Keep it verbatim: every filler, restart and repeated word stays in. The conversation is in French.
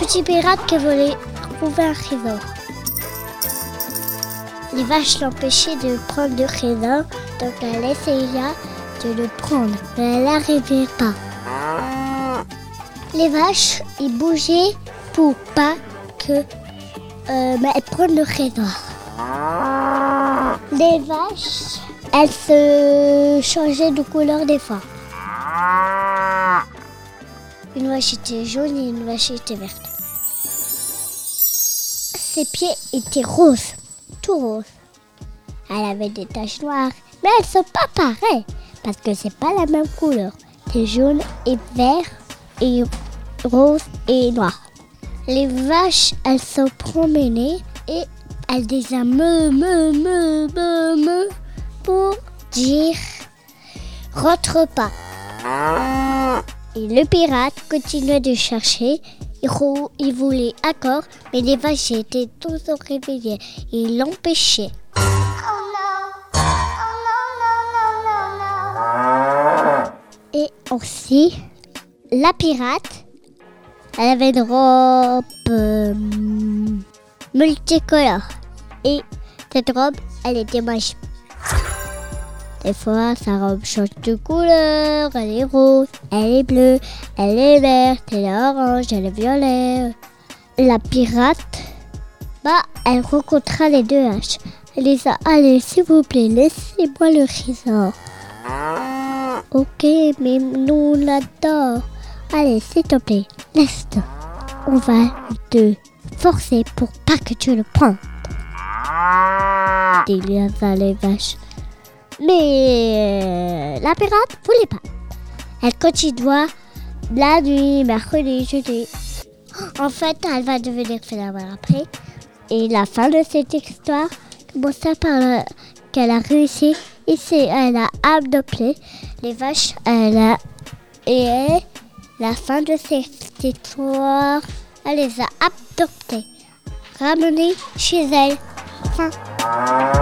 petit pirate qui voulait trouver un trésor. Les vaches l'empêchaient de prendre le trésor, donc elle essaya de le prendre, mais elle n'arrivait pas. Les vaches, ils bougeaient pour pas que euh, bah, elles prennent le trésor. Les vaches, elles se changeaient de couleur des fois. Une vache était jaune et une vache était verte. Ses pieds étaient roses, tout roses. Elle avait des taches noires, mais elles sont pas pareilles parce que c'est pas la même couleur. C'est jaune et vert et rose et noir. Les vaches, elles se promenaient et elles disaient me, me, me, me, me pour dire rentre pas. Et le pirate continuait de chercher. Il, rou- il voulait accord, mais les vaches étaient tous réveillées. Il l'empêchait. Et aussi, la pirate, elle avait une robe euh, multicolore. Et cette robe, elle était magique. Des fois, sa robe change de couleur. Elle est rose, elle est bleue, elle est verte, elle est orange, elle est violet. La pirate, bah, elle rencontra les deux haches. Elle dit ça, allez, s'il vous plaît, laissez-moi le trésor. Ok, mais nous on l'adore. Allez, s'il te plaît, laisse-le. On va te forcer pour pas que tu le prennes. Dit les vaches. Mais euh, la pirate voulait pas. Elle continua la nuit, mercredi, jeudi. En fait, elle va devenir fédérale après. Et la fin de cette histoire commença par le, qu'elle a réussi. Ici, elle a adopté les vaches. Elle a, et la fin de cette histoire, elle les a adoptées, ramenées chez elle. Fin.